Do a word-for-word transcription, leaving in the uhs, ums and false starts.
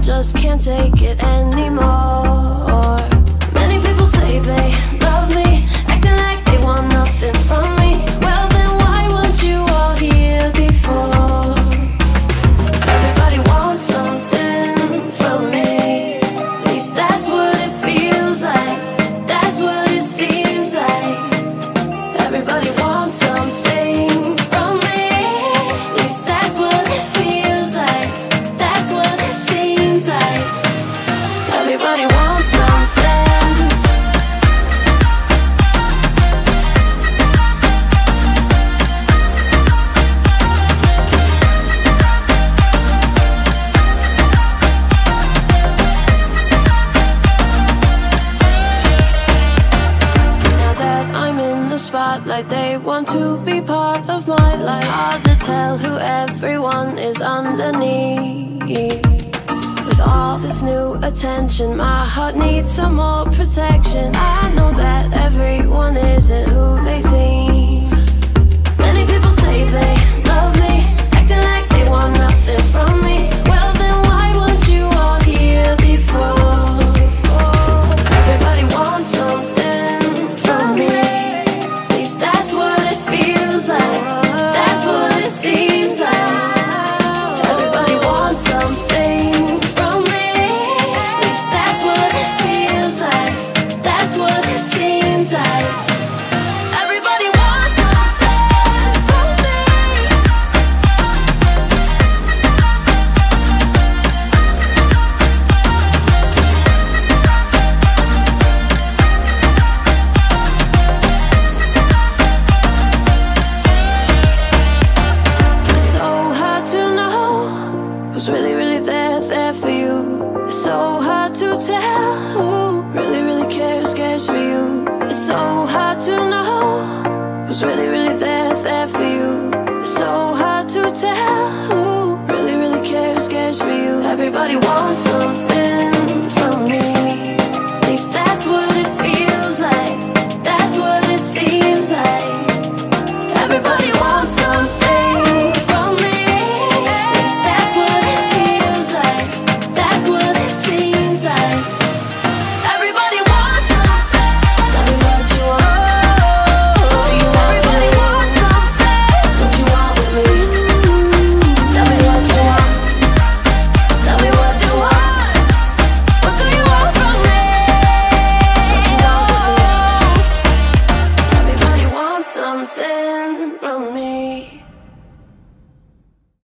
just can't take it anymore. Many people say they love me, acting like they want nothing from me. Well then why weren't you all here before? Everybody wants something from me, at least that's what it feels like, that's what it seems like. Everybody wants something from me, at least that's what it feels like, that's what it seems like. Everybody wants something. Now that I'm in the spotlight, they want to be part of my life. It's hard to tell who everyone is underneath. With all this new attention, my heart needs some more protection. I know that everyone isn't who they seem. Many people say they love me, acting like they want nothing from me. Well then why weren't you all here before? Everybody wants something from me, at least that's what it feels like, that's what it seems like. Everybody wants something from me, at least that's what it feels like, that's what it seems like. Everybody wants something from me. It's so hard to know who's really, really there, there for you. It's so hard to tell who really, really cares, cares for you. It's so hard to know who's really, really there, there for you. It's so hard to tell who really, really cares, cares for you. Everybody wants something.